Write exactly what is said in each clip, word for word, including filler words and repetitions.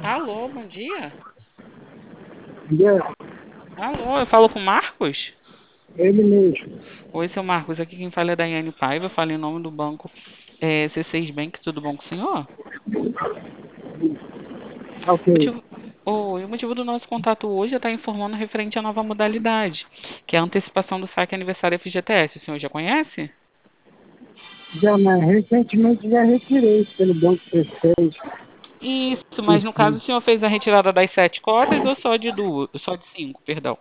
Alô, bom dia. Entendeu? Alô, eu falo com o Marcos? Ele mesmo. Oi, seu Marcos, aqui quem fala é Daiane Paiva, eu falo em nome do banco é, C seis Bank, tudo bom com o senhor? Ok. O motivo, Oi, o motivo do nosso contato hoje é estar informando referente à nova modalidade, que é a antecipação do saque aniversário F G T S. O senhor já conhece? Já, mas recentemente já retirei pelo Banco C seis. Isso, mas no caso o senhor fez a retirada das sete cotas ou só de duas, só de cinco, perdão?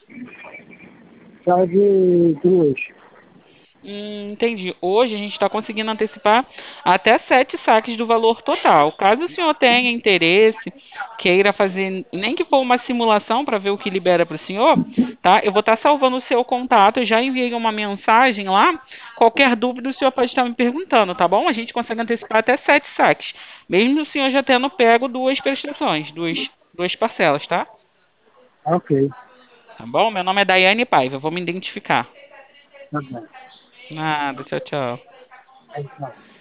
Só de duas. Hum, entendi. Hoje a gente está conseguindo antecipar até sete saques do valor total. Caso o senhor tenha interesse, queira fazer, nem que for uma simulação para ver o que libera para o senhor, tá? Eu vou estar salvando o seu contato. Eu já enviei uma mensagem lá. Qualquer dúvida o senhor pode estar me perguntando, tá bom? A gente consegue antecipar até sete saques, mesmo o senhor já tendo pego duas prestações, duas, duas parcelas, tá? Ok. Tá bom? Meu nome é Daiane Paiva. Eu vou me identificar. Tá bom. Nada, tchau, tchau. Aí, tá.